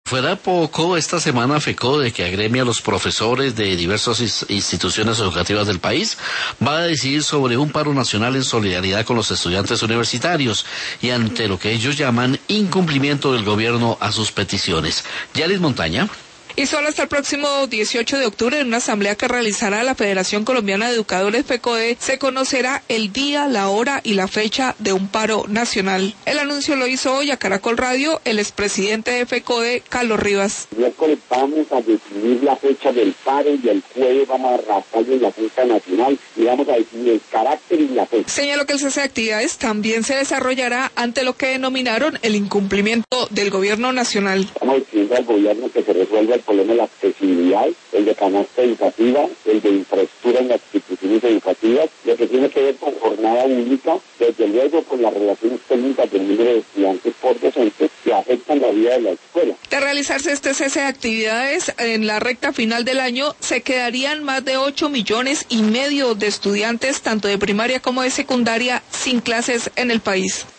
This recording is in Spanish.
Fuera poco, esta semana FECODE, que agremia a los profesores de diversas instituciones educativas del país, va a decidir sobre un paro nacional en solidaridad con los estudiantes universitarios y ante lo que ellos llaman incumplimiento del gobierno a sus peticiones. Yaris Montaña. Y solo hasta el próximo 18 de octubre, en una asamblea que realizará la Federación Colombiana de Educadores FECODE, se conocerá el día, la hora y la fecha de un paro nacional. El anuncio lo hizo hoy a Caracol Radio el expresidente de FECODE, Carlos Rivas. Miércoles vamos a definir la fecha del paro y el jueves vamos a arrasarlo en la Junta Nacional y vamos a definir el carácter y la fecha. Señaló que el cese de actividades también se desarrollará ante lo que denominaron el incumplimiento del gobierno nacional. Estamos exigiendo al gobierno que se resuelva el problema de la accesibilidad, el de canasta educativa, el de infraestructura en las instituciones educativas, lo que tiene que ver con jornada única, desde luego con las relaciones técnicas del número de estudiantes por docentes que afectan la vida de la escuela. De realizarse este cese de actividades en la recta final del año, se quedarían más de 8,5 millones de estudiantes, tanto de primaria como de secundaria, sin clases en el país.